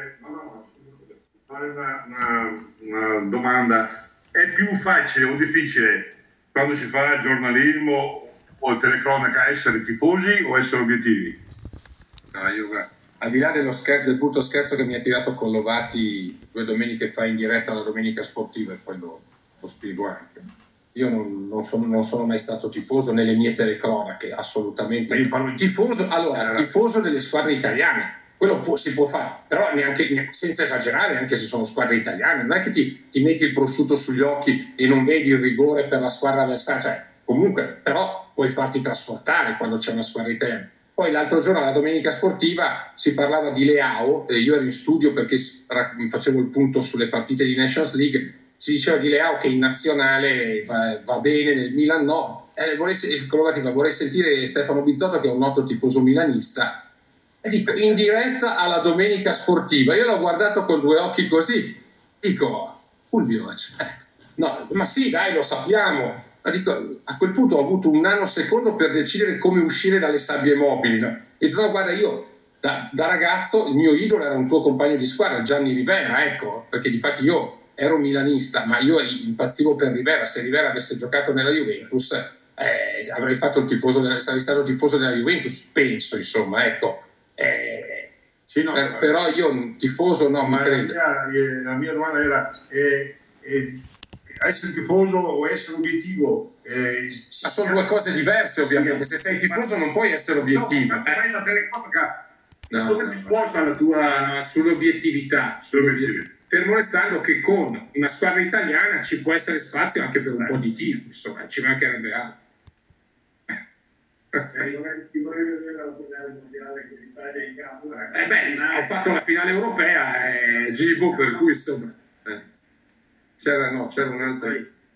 fare una domanda. È più facile o difficile quando si fa giornalismo o telecronaca essere tifosi o essere obiettivi? No, io al di là del brutto scherzo che mi ha tirato con Lovati 2 domeniche fa in diretta la domenica sportiva, e poi lo spiego anche. Io non sono mai stato tifoso nelle mie telecronache, assolutamente. Tifoso delle squadre italiane, quello si può fare, però neanche senza esagerare, anche se sono squadre italiane, non è che ti metti il prosciutto sugli occhi e non vedi il rigore per la squadra avversaria, cioè, comunque, però puoi farti trasportare quando c'è una squadra italiana. Poi l'altro giorno alla domenica sportiva si parlava di Leao, io ero in studio perché facevo il punto sulle partite di Nations League, si diceva di Leao che in nazionale va bene, nel Milan no. Vorrei sentire Stefano Bizzotto, che è un noto tifoso milanista, e dico, in diretta alla domenica sportiva, io l'ho guardato con 2 occhi così, dico, Fulvio, no, ma sì, dai, lo sappiamo. Ma dico, a quel punto ho avuto un nanosecondo per decidere come uscire dalle sabbie mobili, no? E dico, no, guarda, io da ragazzo il mio idolo era un tuo compagno di squadra, Gianni Rivera, ecco, perché difatti io ero milanista, ma io impazzivo per Rivera. Se Rivera avesse giocato nella Juventus sarei stato tifoso della Juventus, penso, insomma, ecco. Sì, no, però io un tifoso no, ma la mia domanda era essere tifoso o essere obiettivo. Ma sono 2 cose diverse, ovviamente. Se sei tifoso non puoi essere obiettivo. Ma fai la telecronaca, come ti sposta la tua sull'obiettività. Fermo restando che con una squadra italiana ci può essere spazio anche per un po' di tifo, insomma, ci mancherebbe altro. Ti vorrei vedere la finale mondiale che l'Italia è in campo. Ho fatto la finale europea Gibo, per cui insomma c'era un altro.